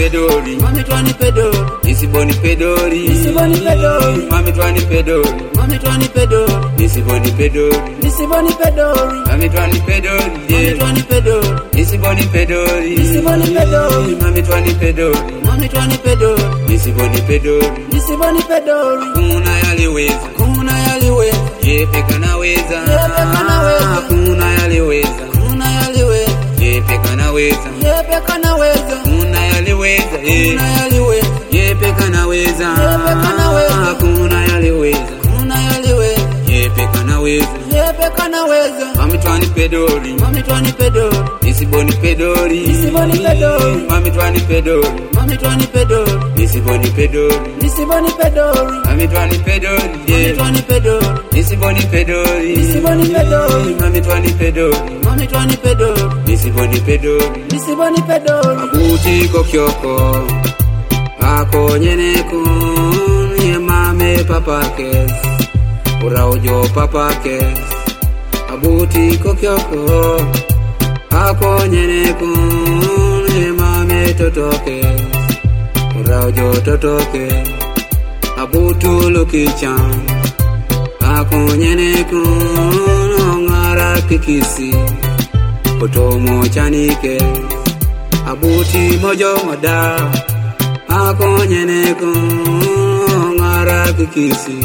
pedori, mami twani pedori, nisiboni pedori, nisiboni pedori, mami twani pedori, mami twani pedori, nisiboni pedori, nisiboni pedori, mami twani pedori, mami twani pedori, nisiboni pedori, nisiboni pedori, mami twani pedori, mami twani pedori, nisiboni pedori, nisiboni pedori. kuna yaliweza, Kuna yaliweza, yepe kanaweza, yepe kanaweza, kuna yaliweza, kuna yaliweza, yepe kanaweza, yepe kanaweza, kuna yaliweza, kuna yaliweza, yepe kanaweza, yepe kanaweza, kuna yaliweza, kuna yaliweza, yepe kanaweza, yepe kanaweza. mami twani pedori, Mami twani pedori, nisiboni pedori, nisiboni pedori, mami twani pedori, mami twani pedori, nisiboni pedori, nisiboni pedori, mami twani pedori, mami twani pedori, nisiboni pedori, nisiboni pedori, mami twani pedori, mami twani pedori, nisiboni pedori, nisiboni pedori. abuti kokyoko, ako nyeneko, ye mame papake, uraujo papake, abuti kokyoko, ako nyeneko, ye mame totoke, uraujo totoke, abutu lukichan, ako nyeneko, ngara kikisi, kotomo chanike, abuti mojo mada, ako nyeneko, ngara kikisi,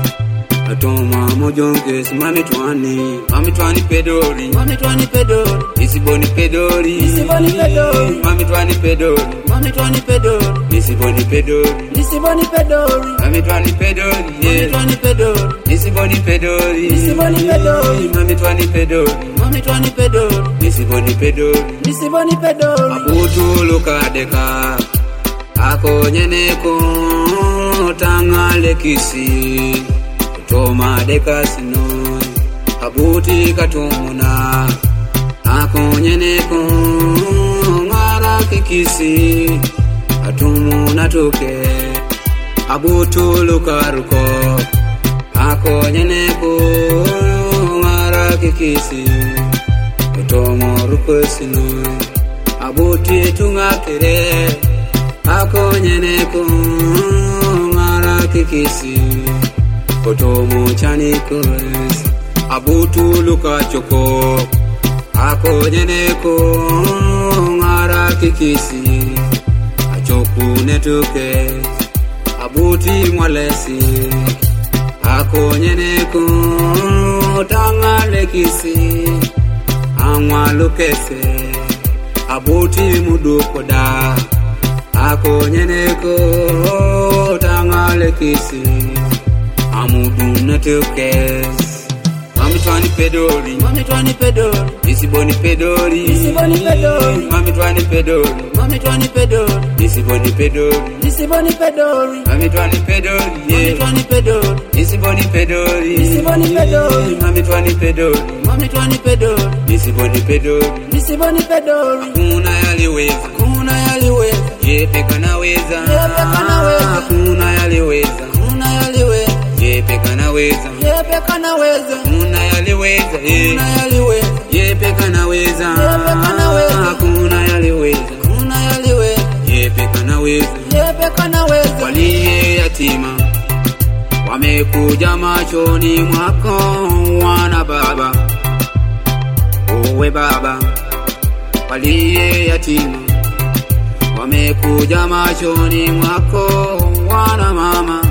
atoma mojo nkes, mami twani pedori, Mami twani pedori, nisiboni pedori, nisiboni pedori, mami twani pedori, mami twani pedori, nisiboni pedori, nisiboni pedori, mami twani pedori, mami twani pedori, nisiboni pedori, nisiboni pedori, mami twani pedori, mami twani pedori, nisiboni pedori, nisiboni pedori. abutu lukadeka, ako nyeneko, tangale kisi, toma deka sinoi, abuti katumuna, ako nyeneko, ngara kikisi, atumuna tuke, abutu lukaruko, ako nyeneko, ngara kikisi, tomo ruko sinoi, abuti tungakere, ako nyeneko, ngara kikisi, kotomo chanikos, abutu luka choko, ako nyeneko, ngara kikisi, achoku netuke, abuti mwalesi, ako nyeneko, tangale kisi, amwa lukese, abuti mudukoda, ako nyeneko, tangale kisi, amudu netukes. Mami twani pedori, Mami twani pedori, nisiboni pedori, nisiboni pedori, mami twani pedori, mami twani pedori, nisiboni pedori, nisiboni pedori, mami twani pedori, mami twani pedori, nisiboni pedori, nisiboni pedori, mami twani pedori, mami twani pedori, nisiboni pedori, nisiboni pedori. kuna yaliweza, Kuna yaliweza, yepe kanaweza, yepe kanaweza, kuna yaliweza, kuna yaliweza, yepe kanaweza, yepe kanaweza, kuna yaliweza, kuna yaliweza, yepe kanaweza, yepe kanaweza, kuna yaliweza, kuna yaliweza, yepe kanaweza, yepe kanaweza. waliye yatima wamekuja machoni mwako, wana baba, uwe baba, waliye yatima wamekuja machoni mwako, wana mama,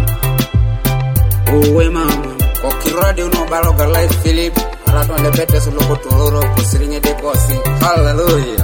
uwe mama. Okiradi unobaloga life Philip, alatu andepete suluko tuluro kusirinye dekosi. Hallelujah.